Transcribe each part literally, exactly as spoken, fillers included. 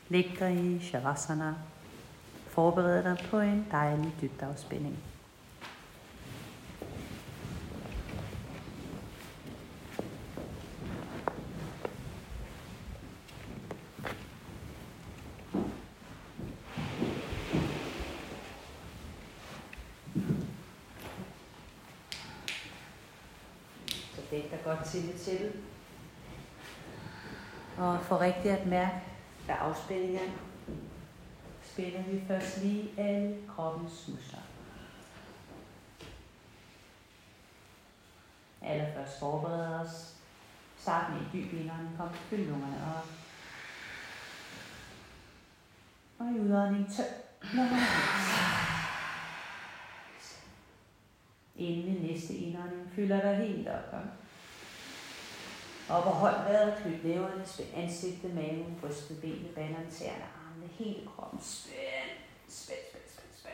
Læg dig i Shavasana. Forbered dig på en dejlig dybdeafspænding. Så dæk dig godt til det til. Og for rigtigt at mærke, hvad afspænding er, spænder vi først lige alle kroppens muskler. Allerførst forbereder os. Start med en dyb indånding. Kom, fyld lungerne op. Og i udånding tøm lungerne ud. Inden i næste indånding fylder dig helt op. Kom. Op og hold vejret, knyt næverne, spænd ansigtet, maven, brystet, benene, ballerne, tæerne, armene, hele kroppen. Spænd, spænd, spænd, spænd, spænd.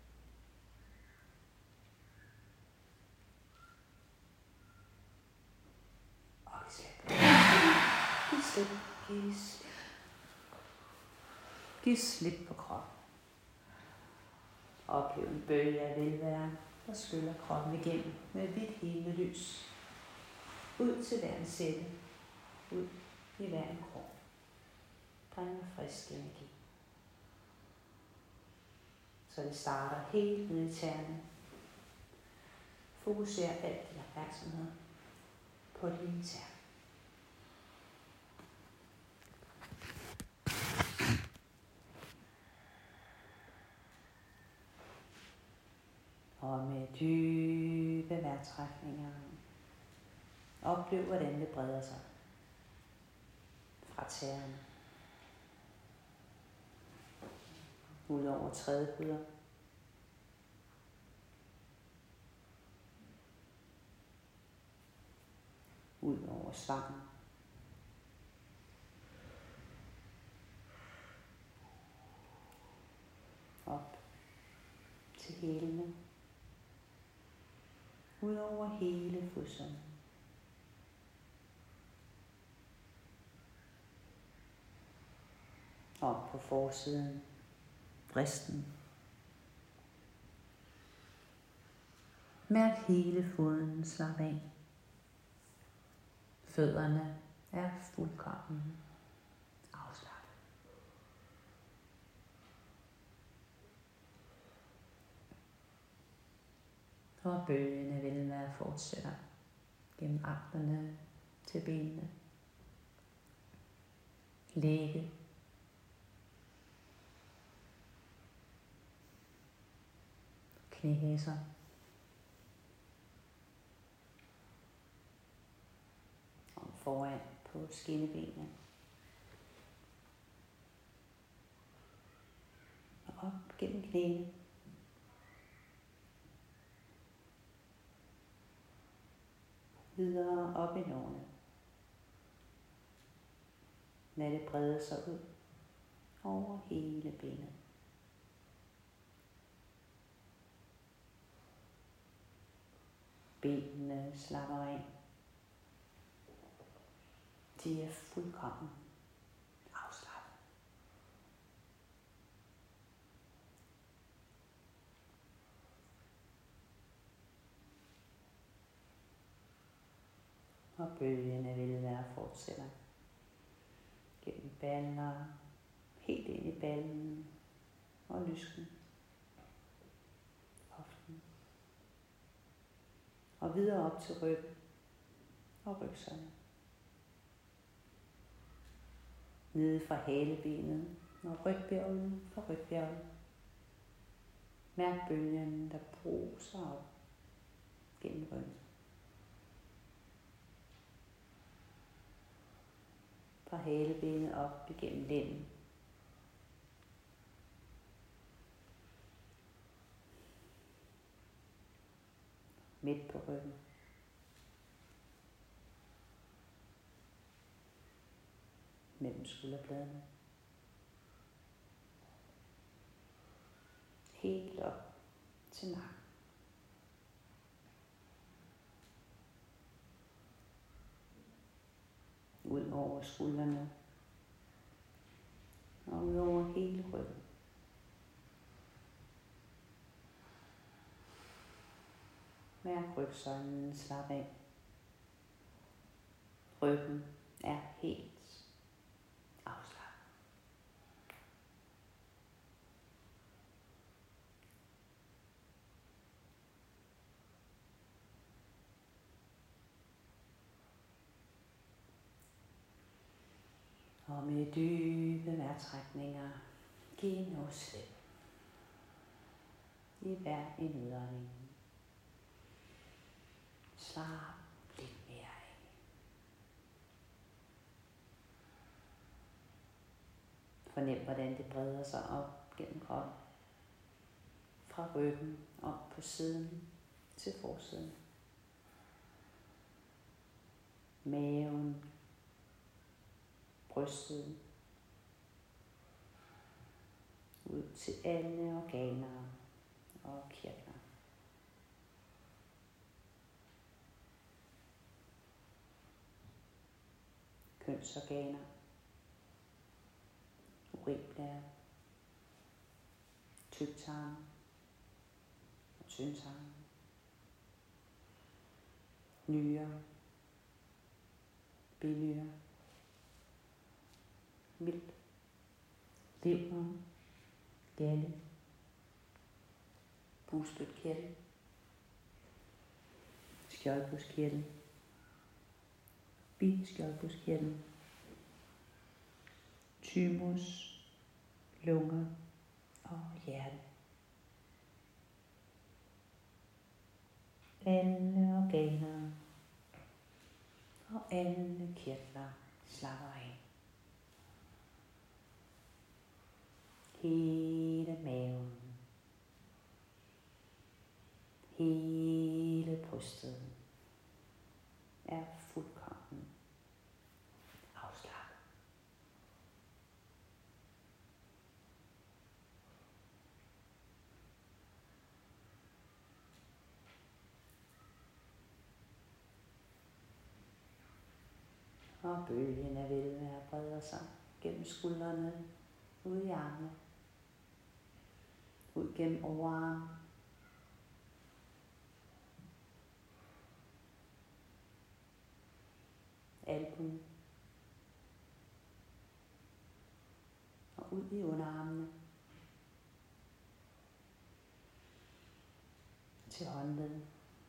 Og vi slipper. Giv slip, giv slip. Giv slip på kroppen. Oplev en bølge af velvære, der skyller kroppen igennem med hvidt hele lys. Ud til hver en celle, ud i hver en krog. Bring frisk energi. Så det starter helt ned i tæerne. Fokuser alt din opmærksomhed på dine tæer. Og med dybe vejrtrækninger oplev, hvordan det breder sig fra tæerne, ud over trædepuder, ud over svangen, op til hælene, ud over hele fodsålen. Op på forsiden, vristen. Mærk hele foden slappe af. Fødderne er fuldkommen afslappet. Og bølgende velvære fortsætter gennem anklerne til benene. Lægge. Knæhæser. Og foran på skinnebenene. Og op gennem knæene. Videre op i lårene. Lad det brede sig ud over hele benet. Benene slapper af. De er fuldkommen afslappet. Og bølgene vil være fortsætter. Gennem baller, helt ind i ballen og lysken. Hoften. Og videre op til ryggen og rygsøjlen. Nede fra halebenet og rygbjørnen fra rygbjørnen. Mærk bølgen, der bruser op gennem ryggen. Fra halebenet op igennem lænden. Midt på ryggen. Mellem skulderbladene. Helt op til nakken. Ud over skuldrene. og ud over hele ryggen. Mærk rygsøjlen slappe af. Ryggen er helt afslappet. Og med dybe vejrtrækninger, giv nu slip i hver en udånding. Slap lidt mere af. Fornem, hvordan det breder sig op gennem kroppen. Fra ryggen op på siden til forsiden. Maven, brystet, ud til alle organer og kirtler. Kønsorganer, urinblære, tyktarm og tyndtarm, nyrer, binyrer, mild, lever, galle, bugspytkirtel, skjoldbruskkirtel, biskjoldbruskkirtel, thymus, lunger og hjerte. Alle organer og alle kirtler slapper af. Hele maven, hele brystet er fuldkommen afslappet. Og bølgen af velvære breder sig gennem skuldrene, ud i armene, ud gennem overarmen, albuen og ud i underarmene til håndleden,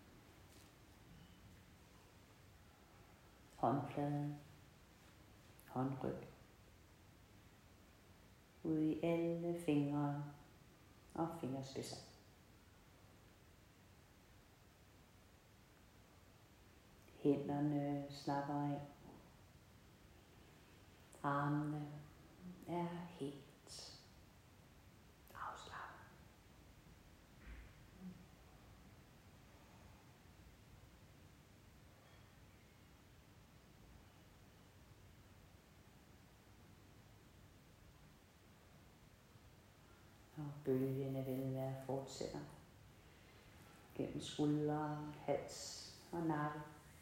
håndfladen, håndryg, ud i alle fingre og fingerspidser. Hænderne slapper af. Armene er helt afslappet. Og bølgen af velvære fortsætter gennem skuldre, hals og nakke,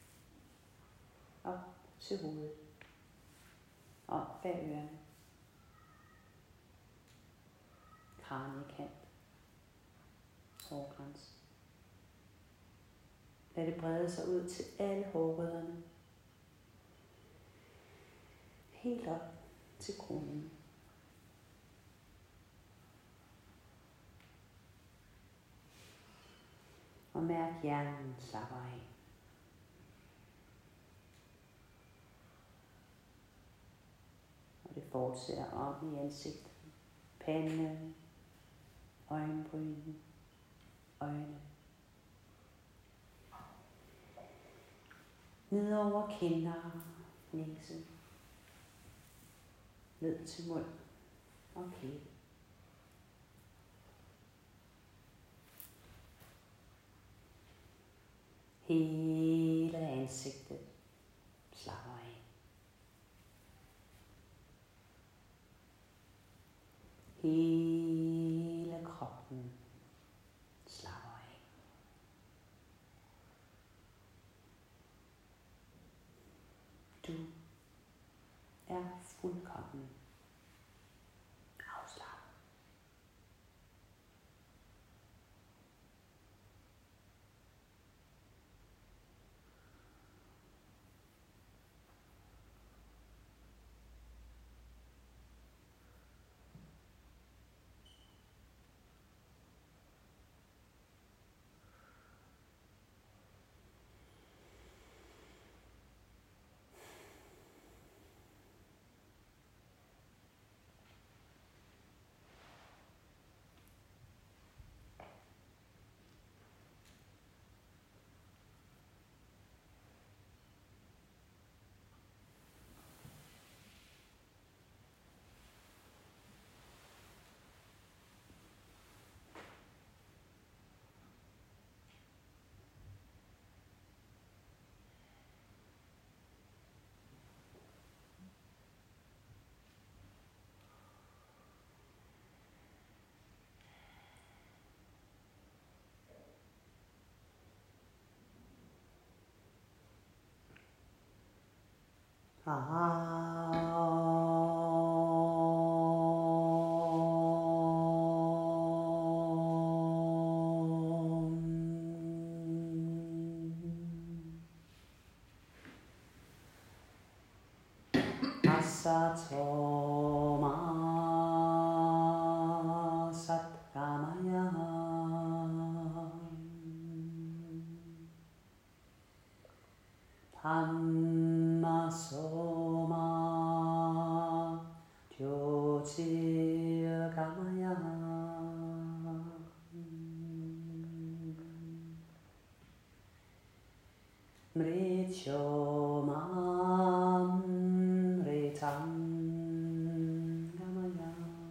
op til hovedet, op bag ørerne, kraniekant, hårkrans. Lad det brede sig ud til alle hårrødderne, helt op til kronen. Og mærk hjernen slapper af. Og det fortsætter op i ansigtet, pande, øjenbryn, øjne. Ned over kinder, næse, ned til mund og kæbe. Hele ansigtet slapper af. Hele kroppen slapper af. Du er fuldkommen Asatoma Satgamaya Dhammasoma Jyotirgamaya Mrityoma Mritam Gamaya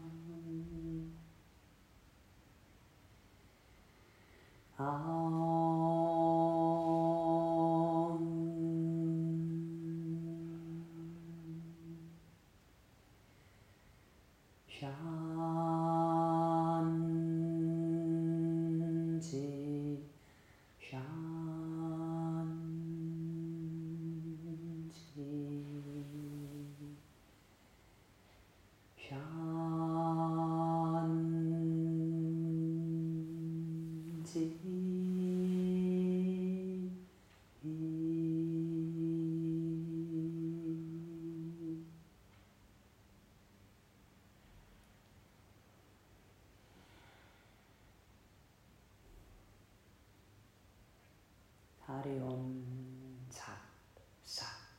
Om Shanti Shanti Shanti Hari Om Tat Sat.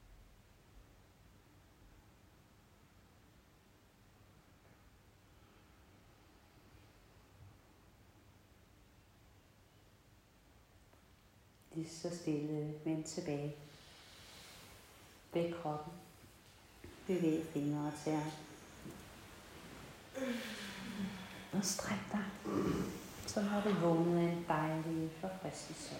Lige så stille, vend tilbage. Væk kroppen. Bevæg fingre og tæer. Og stræk dig. Så har du vågnet af en dejlig forfriskelse.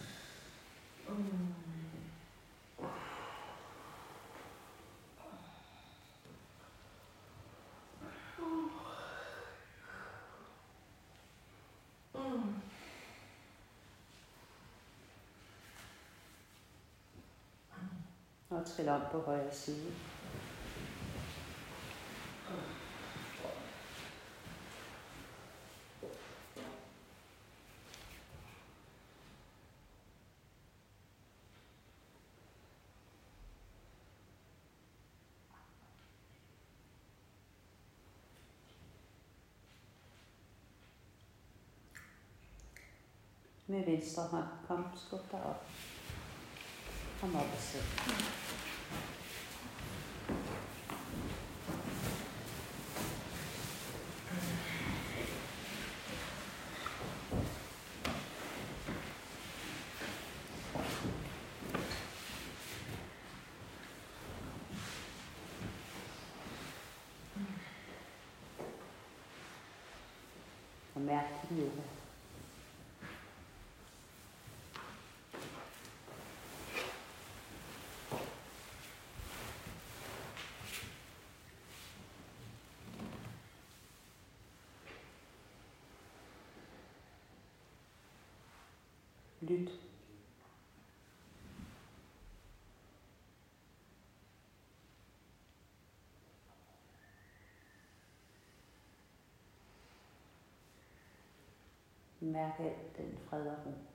Og trill om på højre side. Med venstre hånd, kom, skub dig op. Kom op og sæt. Og mærk din yoga. Lyt. Mærk alt den fred og ro.